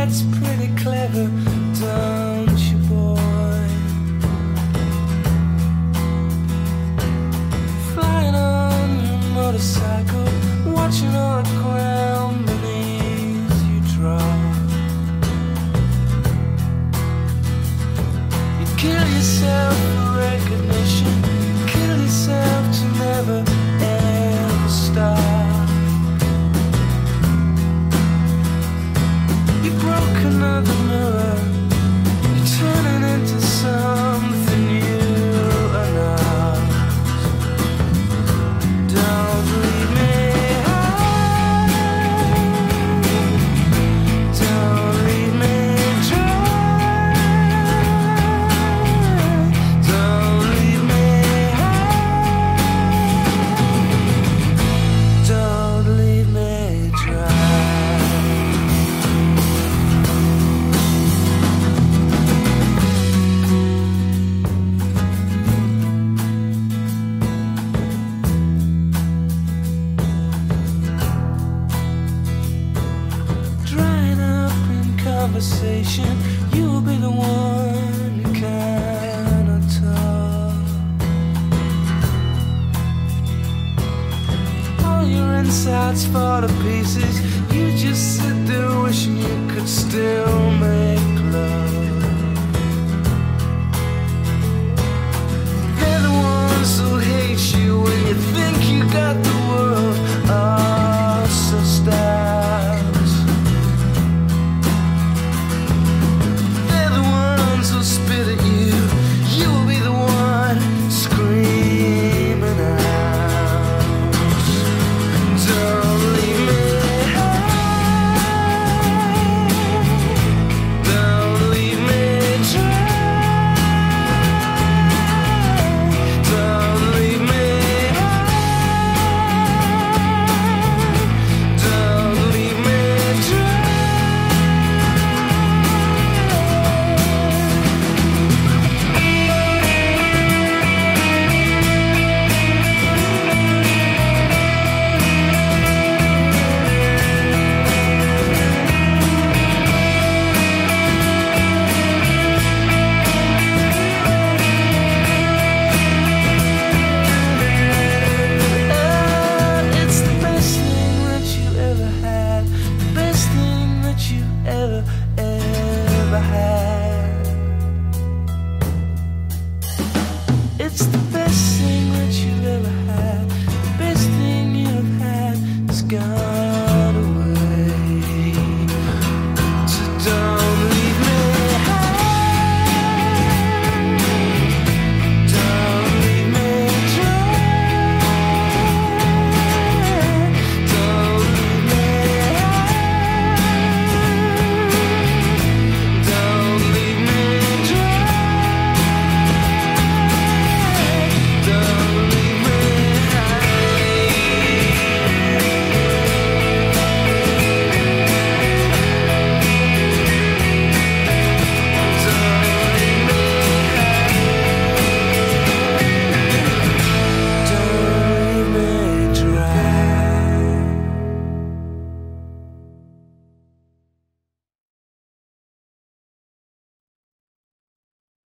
that's pretty clever, don't you, boy? Flying on your motorcycle, watching all the ground beneath you drop. You kill yourself for recognition, kill yourself to never ever stop. You broke another mirror, you're turning into something you are not. Don't leave me high, don't leave me dry, don't leave me high, don't leave me dry. Drying up in conversation, you'll be the one who cannot talk. All your insides fall to pieces, you just sit there wishing you could still make love. They're the ones who hate you when you think you got the world all so stars. They're the ones who spit at you, you will be the one screaming out. Don't leave me high, don't leave me dry, don't leave me high, don't leave me dry. It's the best thing that you ever had, the best thing that you ever had.